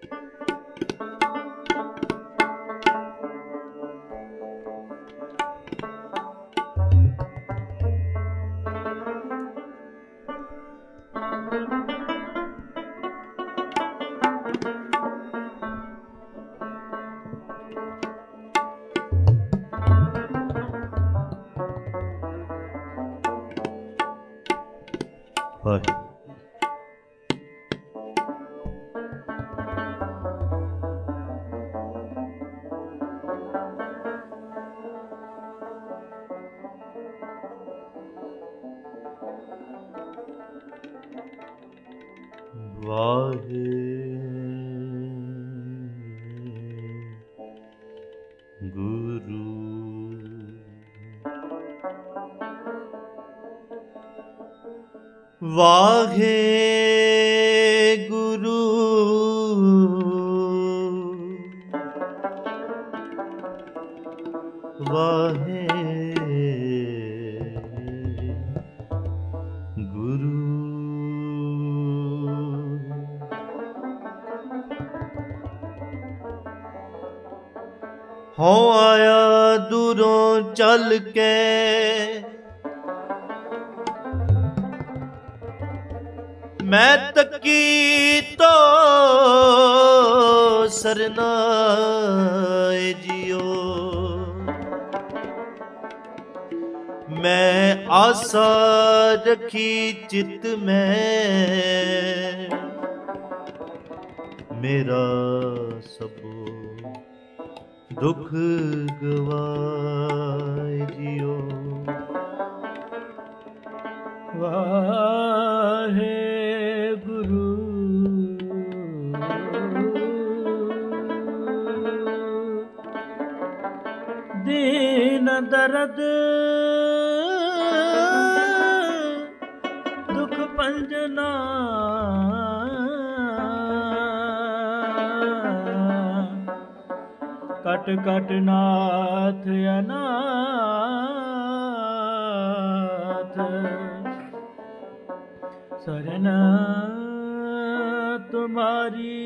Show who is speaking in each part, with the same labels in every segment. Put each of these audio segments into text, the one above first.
Speaker 1: ਵਾਹਿਗੁਰੂ ਵਾਹਿਗੁਰੂ ਹੋ ਆਇਆ ਦੂਰੋਂ ਚੱਲ ਕੇ ਮੈਂ ਤੱਕੀ ਤੋ ਸਰਨਾਏ ਜਿਓ ਮੈਂ ਆਸਾ ਰੱਖੀ ਚਿਤ ਮੈਂ ਮੇਰਾ ਸਭੋ ਦੁੱਖ ਗਵਾਏ ਜਿਓ ਵਾਹਿਗੁਰੂ ਦੀਨ ਦਰਦ ਦੁਖ ਭੰਜਨਾ ਕਟ ਕਟ ਨਾਥ ਅਨਾਥ ਸਰਨ ਤੁਮਾਰੀ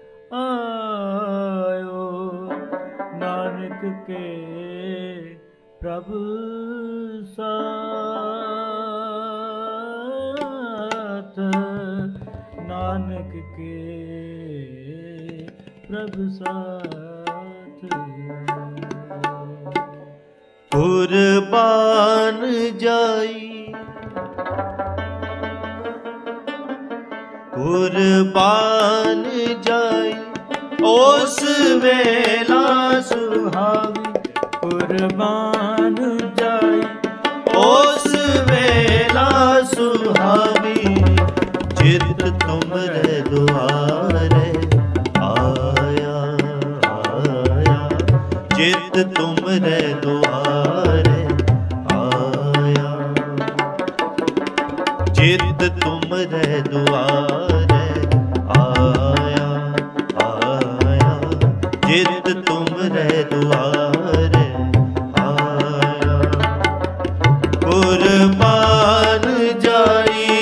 Speaker 1: ਆਇਓ ਨਾਨਕ ਕੇ ਪ੍ਰਭ ਸਾਥ ਨਾਨਕ ਕੇ ਪ੍ਰਭ ਸਾਥ ਕੁਰਬਾਨ ਜਾਈ ਕੁਰਬਾਨ ਜਾਈ ਉਸ ਵੇਲਾ ਸੁਹਾਵੀ ਕੁਰਬਾਨ ਜਾਈ ਉਸ ਵੇਲਾ ਸੁਹਾਵੀ ਜਿਤ ਤੁਮਰੇ ਦੁਆਰੇ ਆਇਆ ਆਇਆ ਜਿਤ ਤੁਮਰੇ ਦੁਆਰੇ ਆਇਆ ਜਿਤ ਤੁਮਰੇ ਦੁਆਰੇ ਆਇਆ ਆਇਆ ਜਿਤ ਤੁਮਰੇ ਦੁਆਰੇ ਆਇਆ ਕੁਰਬਾਨ ਜਾਈ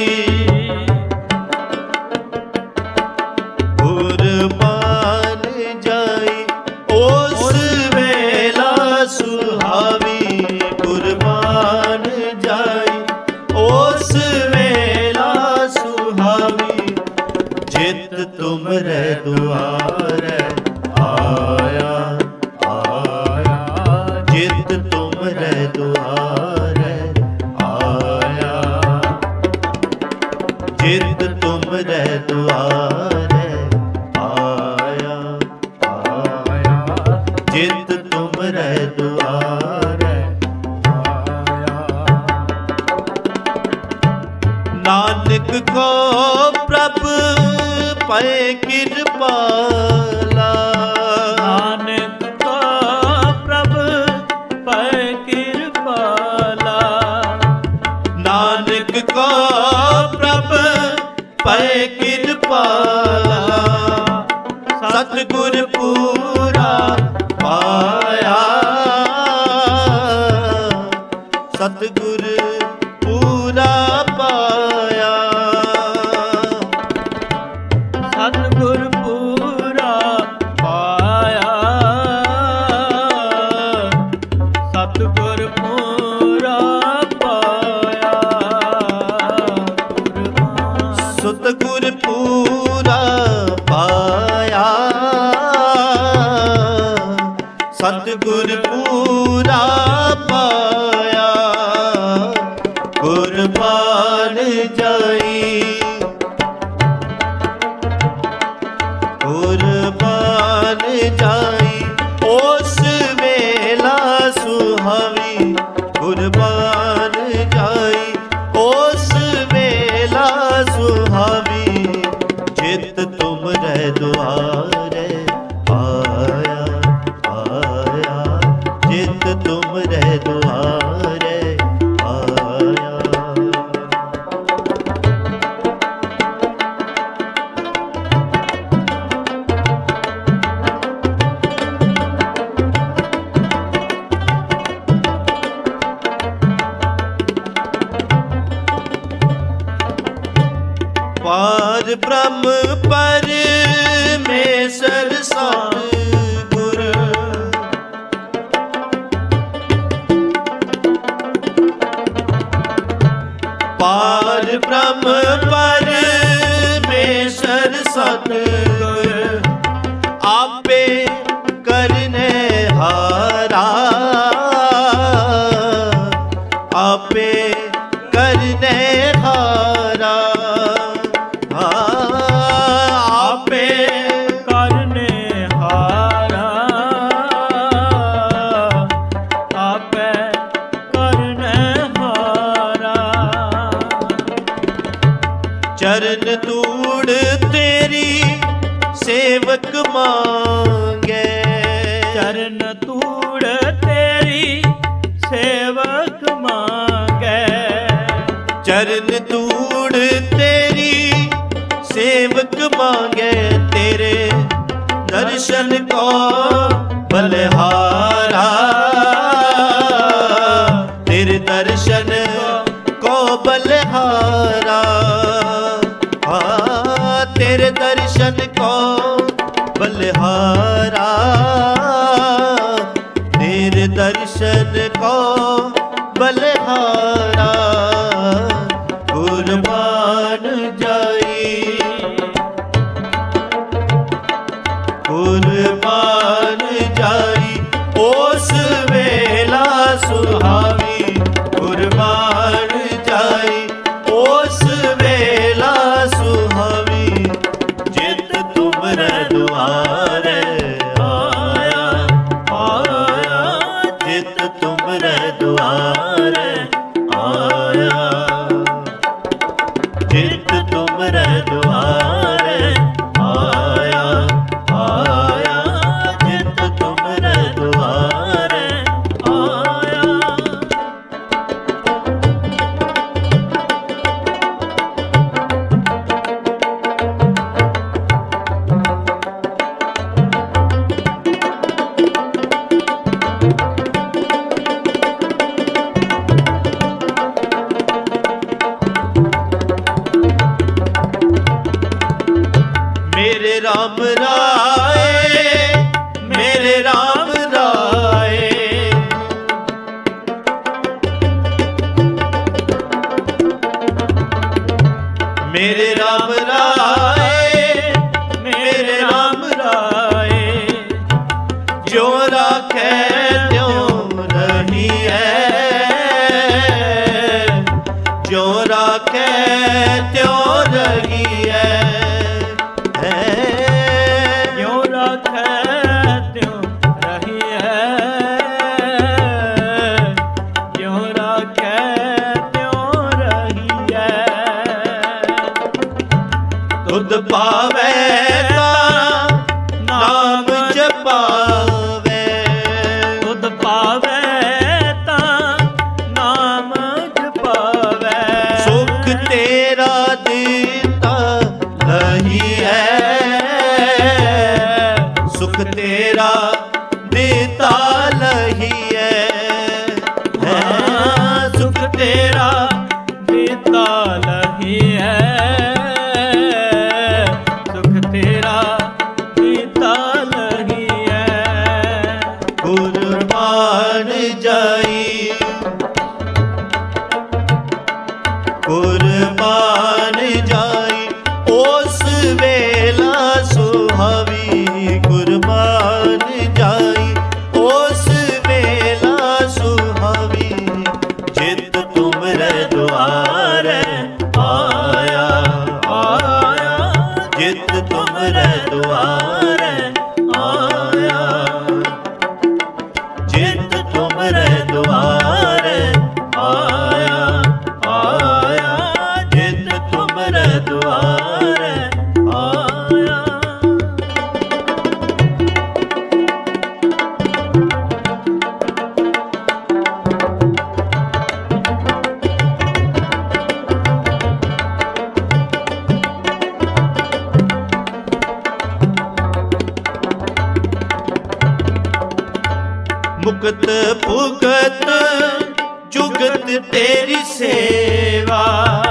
Speaker 1: ਕੁਰਬਾਨ ਜਾਈ ਉਸ ਵੇਲਾ ਸੁਹਾਵੀ ਕੁਰਬਾਨ ਜਾਈ ਉਸ ਵੇਲਾ ਸੁਹਾਵੀ ਜਿਤ ਤੁਮਰੇ ਦੁਆਰੇ ਆਇਆ ਆਇਆ ਜਿਤ ਤੁਮਰੇ ਦੁਆਰੇ ਆਇਆ ਜਿਤ ਤੁਮਰੇ ਦੁਆਰੇ ਆਇਆ ਆਇਆ ਜਿਤ ਤੁਮਰੇ ਦੁਆਰੇ ਆਇਆ ਨਾਨਕ ਕੋ ਪ੍ਰਭ ਪਏ ਕਿਰਪਾਲਾ ਨਾਨਕ ਕੋ ਪ੍ਰਭ ਪਏ ਕਿਰਪਾਲਾ ਨਾਨਕ ਕੋ ਪ੍ਰਭ ਪਏ ਕਿਰਪਾਲਾ ਸਤਿਗੁਰ ਪੂਰਾ ਪਾਇਆ ਸਤਿਗੁਰ ਪੂਰਾ ਪਾਇਆ ਸਤਿਗੁਰ ਪੂਰਾ ਸਤਿਗੁਰ ਪੂਰਾ ਪਾਇਆ, ਕੁਰਬਾਨ ਜਾਈ, ਕੁਰਬਾਨ ਜਾਈ। ਉਸ ਵੇਲਾ ਸੁਹਾਵੀ, ਕੁਰਬਾਨ ਜਾਈ, ਉਸ ਵੇਲਾ ਸੁਹਾਵੀ। ਜਿਤ ਤੁਮਰੇ ਦੁਆਰੇ ਆਇਆ, ਆਇਆ, ਜਿਤ ਤੁਮਰੇ ਦੁਆਰੇ ਆਇਆ। ਪਾਰ ਬ੍ਰਹਮ ਪਰਮੇਸ਼ਰ ਸਤਿਗੁਰ, ਪਾਰ ਬ੍ਰਹਮ ਪਰਮੇਸ਼ਰ ਸਤਿਗੁਰ। ਆਪੇ ਕਰਨੇ ਹਾਰਾ, ਆਪੇ ਕਰਨੇ ਹਾਰਾ। ਆਪੇ
Speaker 2: ਕਰਨੇ ਹਾਰਾ, ਆਪੇ ਕਰਨੇ ਹਾਰਾ।
Speaker 1: ਚਰਨ ਧੂੜ ਤੇਰੀ ਸੇਵਕ ਮੰਗੇ,
Speaker 2: ਚਰਨ ਧੂੜ ਤੇਰੀ ਸੇਵਕ ਮੰਗੇ,
Speaker 1: ਚਰਨ ਧੂੜ ਤੇਰੀ ਸੇਵਕ ਮੰਗੇ। ਤੇਰੇ ਦਰਸ਼ਨ ਕੋ ਬਲਿਹਾਰਾ, ਤੇਰੇ ਦਰਸ਼ਨ ਕੋ ਬਲਿਹਾਰਾ। ਹਾਂ, ਤੇਰੇ ਦਰਸ਼ਨ ਕੋ ਬਲਿਹਾਰਾ, ਤੇਰੇ ਦਰਸ਼ਨ ਕੋ ਬਲਿਹਾਰਾ। ਕੁਰਬਾਨ ਜਾਈ, ਕੁਰਬਾਨ ਜਾਈ। ਉਸ ਵੇਲਾ ਸੁਹਾਵੀ, ਕੁਰਬਾਨ ਜਾਈ, ਉਸ ਵੇਲਾ ਸੁਹਾਵੀ। ਜਿਤ ਤੁਮਰੇ ਦੁਆਰੇ ਆਇਆ, ਆਇਆ, ਜਿਤ ਤੁਮਰੇ ਦੁਆਰੇ ਆਇਆ, ਜਿਤ ਤੁਮਰੇ ਦੁਆਰੇ ਆਇਆ, ਆਇਆ, ਜਿਤ ਤੁਮਰੇ ਦੁਆਰੇ ਆਇਆ। ਮੇਰੇ ਰਾਮ ਰਾਏ, ਮੇਰੇ ਰਾਮ ਰਾਏ, ਮੇਰੇ ਰਾਮ ਰਾਏ, ਮੇਰੇ ਰਾਮ ਰਾਏ। ਜੋ ਰਾਖੈ ਤਿਉ ਰਹੀਐ, ਜੋ ਰਾਖੈ ਤਿਉ ਰਹੀਐ।
Speaker 2: ਜਿਉ ਰਾਖੈ ਤਿਉ ਰਹੀਐ, ਜਿਉ ਰਾਖੈ ਤਿਉ ਰਹੀਐ।
Speaker 1: ਤੁਧ ਪਾਵੈ ਤਾਂ ਨਾਮ ਜਪਾਵੈ,
Speaker 2: ਤੁਧ ਪਾਵੈ ਤਾਂ ਨਾਮ ਜਪਾਵੈ।
Speaker 1: ਸੁਖ ਤੇਰਾ ਦਿੱਤਾ ਲਹੀਐ, ਸੁਖ ਤੇਰਾ ਦਿੱਤਾ ਲਹੀਐ।
Speaker 2: ਸੁਖ ਤੇਰਾ ਦਿੱਤਾ ਲਹੀਐ, ਸੁਖ ਤੇਰਾ
Speaker 1: ਜਿਤ ਤੁਮਰੇ ਦੁਆਰੇ ਆਇਆ, ਜਿਤ ਤੁਮਰੇ ਦੁਆਰੇ ਆਇਆ, ਆਇਆ ਜਿਤ ਤੁਮਰੇ ਦੁਆਰੇ ਆਇਆ। ਮੁਕਤ ਭੁਗਤ ਜੁਗਤ ਤੇਰੀ ਸੇਵਾ,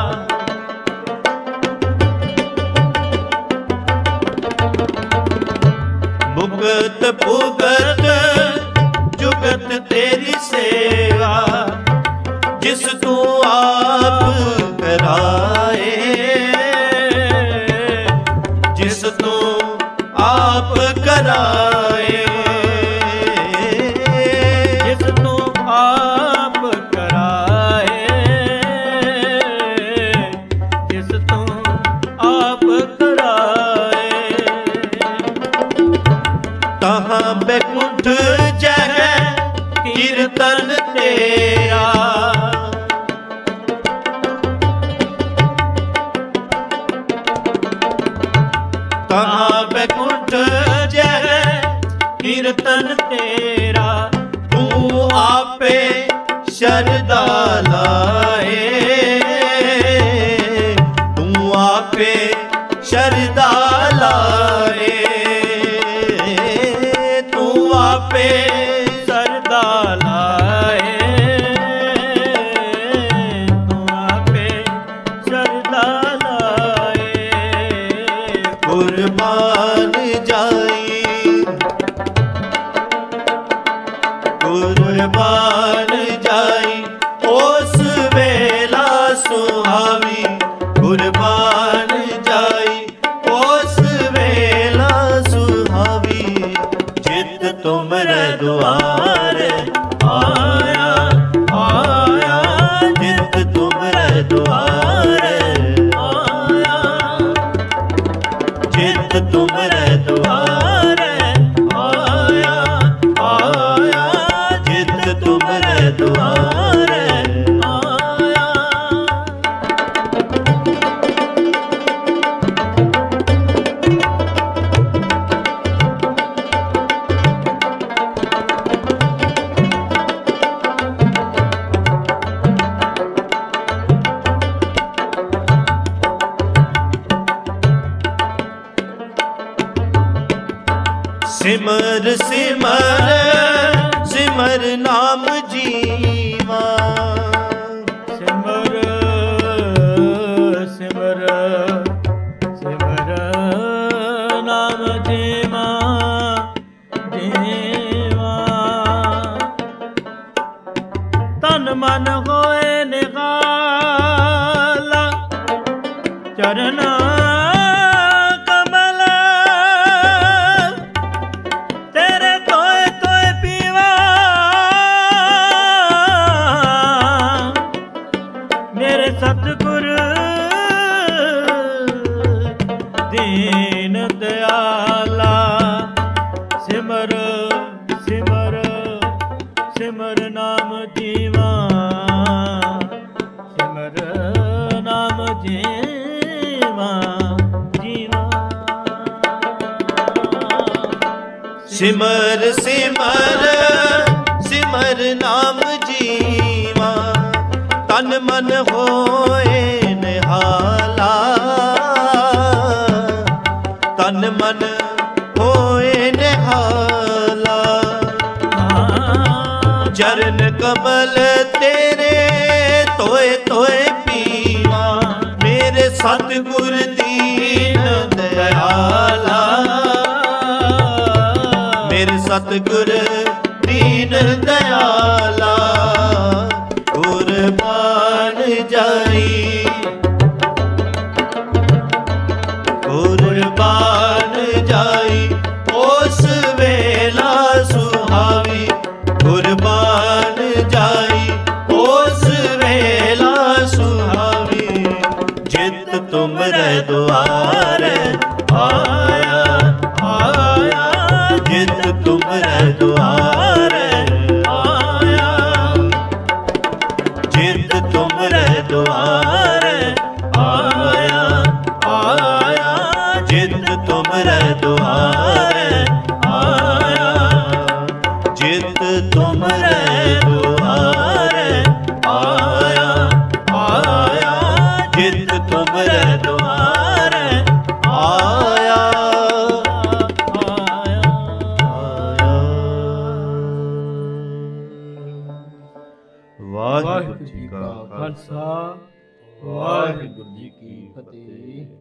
Speaker 1: ਮੁਕਤ ਭੁਗਤ ਜੁਗਤ ਤੇਰੀ ਸੇਵਾ, ਜਿਸ ਤੂੰ ਆਪ ਕਰਾਏ, ਜਿਸ ਤੂੰ ਆਪ ਕਰਾਏ,
Speaker 2: ਆਪ ਕਰਾਏ, ਜਿਸ ਤੂੰ ਆਪ ਕਰਾਏ।
Speaker 1: ਤਹਾਂ ਬੈਕੁੰਠ ਜਹ ਕੀਰਤਨ ਤੇਰਾ, ਤਹਾਂ ਬੈਕੁੰਠ ਜਹ ਕੀਰਤਨ ਤੇਰਾ, ਤੂੰ ਆਪੇ ਸ਼ਰਧਾ ਲਾਏ, ਤੂੰ ਆਪੇ ਸ਼ਰਧਾ ਲਾਏ, ਤੂੰ ਆਪੇ
Speaker 2: ਸ਼ਰਧਾ ਲਾਏ, ਤੂੰ ਆਪੇ ਸ਼ਰਧਾ ਲਾਏ।
Speaker 1: ਕੁਰਬਾਨ ਜਾਈ, ਕੁਰਬਾਨ ਜਾਈ ਉਸ ਵੇਲਾ ਸੁਹਾਵੀ, ਕੁਰਬਾਨ ਜਾਈ ਉਸ ਵੇਲਾ ਸੁਹਾਵੀ, ਜਿਤ ਤੁਮਰੇ ਦੁਆਰੇ ਆਇਆ, ਆਇਆ ਜਿਤ ਤੁਮਰੇ ਦੁਆਰੇ ਆਇਆ, ਜਿਤ ਤੁਮਰੇ ਦੁਆਰੇ ਆਇਆ, ਆਇਆ ਜਿਤ ਤੁਮਰੇ ਦੁਆਰੇ ਆਇਆ। ਸਿਮਰ ਸਿਮਰ ਸਿਮਰ ਨਾਮ ਜੀਵਾ,
Speaker 2: ਸਿਮਰ ਸਿਮਰ ਸਿਮਰ ਨਾਮ ਜੀਵਾ, ਜੀਵਾ ਤਨ ਮਨ ਹੋਏ ਨਿਹਾਲਾ, ਚਰਨਾ ਸਤਿਗੁਰ ਦੀਨ ਦਿਆਲਾ, ਸਿਮਰ ਸਿਮਰ ਸਿਮਰ ਨਾਮ ਜੀਵਾ, ਸਿਮਰ ਨਾਮ ਜੀਵਾ, ਜੀਵਾ
Speaker 1: ਸਿਮਰ ਸਿਮਰ ਸਿਮਰ ਨਾਮ ਜੀਵਾ, ਤਨ ਮਨ ਹੋਏ ਨਿਹਾਲਾ, ਤਨ ਮਨ ਹੋਏ ਨਿਹਾਲਾ, ਚਰਨ ਕਮਲ ਤੇਰੇ ਤੋਏ ਤੋਏ ਪੀਵਾ, ਮੇਰੇ ਸਤਿਗੁਰ ਦੀਨ ਦਇਆਲਾ, ਮੇਰੇ ਸਤਿਗੁਰ ਦੀਨ ਦਇਆਲਾ, ਕੁਰਬਾਨ ਜਾਈ, ਕੁਰਬਾਨ ਜਾਈ ਉਸ ਵੇਲਾ ਸੁਹਾਵੀ, ਕੁਰਬਾਨ ਜਾਈ ਉਸ ਵੇਲਾ ਸੁਹਾਵੀ, ਜਿਤ ਤੁਮਰੇ ਦੁਆਰੇ ਆ ਤੁਮਰੇ ਦੁਆਰੇ ਆਇਆ, ਜਿਤ ਤੁਮਰੇ ਦੁਆਰੇ ਆਇਆ, ਆਇਆ, ਜਿਤ ਤੁਮਰੇ ਦੁਆਰੇ ਆਇਆ,
Speaker 2: ਵਾਹਿਗੁਰੂ ਜੀ ਕਾ ਖਾਲਸਾ, ਵਾਹਿਗੁਰੂ ਜੀ ਕੀ ਫਤਿਹ।